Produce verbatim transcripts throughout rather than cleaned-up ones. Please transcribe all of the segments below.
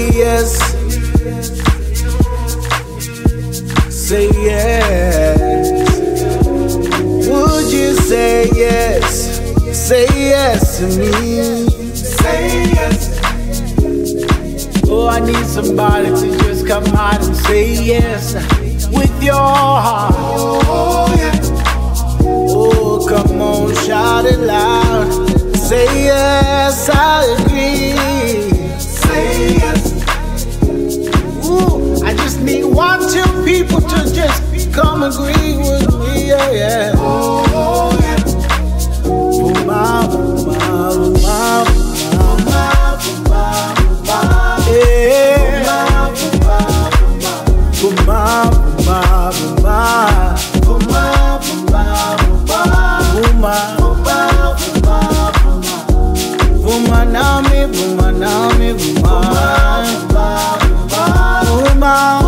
yes. Say yes. Would you say yes? Say yes to me. Say yes. Oh, I need somebody to just come out and say yes with your heart. Oh, yeah. Oh, come on, shout it loud. Say yes, I agree. Say yes. Ooh, I just need one, two people to just come agree with me. Yeah, yeah. Oh, yeah. Boom-a, boom-a, boom-a, boom-a, boom-a, boom-a, yeah. Boom-a, boom-a, boom-a, boom-a, boom-a, boom-a, now me, boom-a, now me, boom-a, boom-a,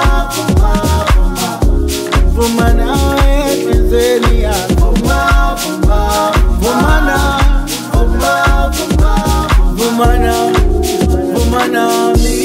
boom-a, now everything I boom-a, boom-a, boom-a, now, boom-a, boom-a, now, boom-a, now me.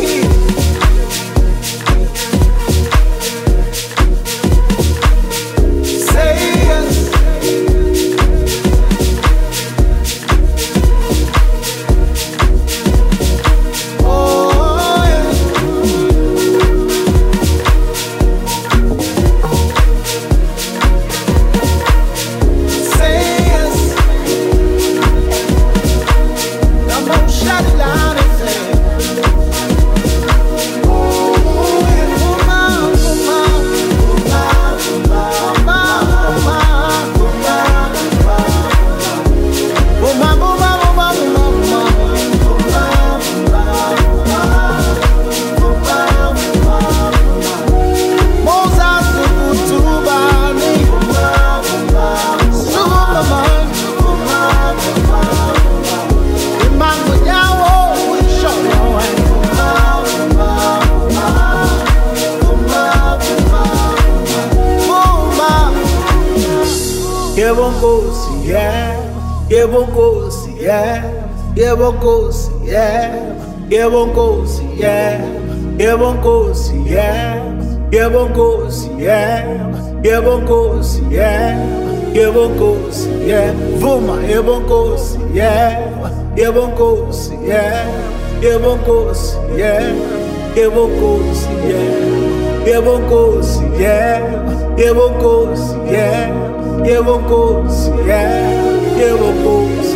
Vuma, ebonkosi, yeah, ebonkosi, yeah, ebonkosi, yeah, ebonkosi, yeah, ebonkosi, yeah, ebonkosi, yeah, ebonkosi, yeah, ebonkosi.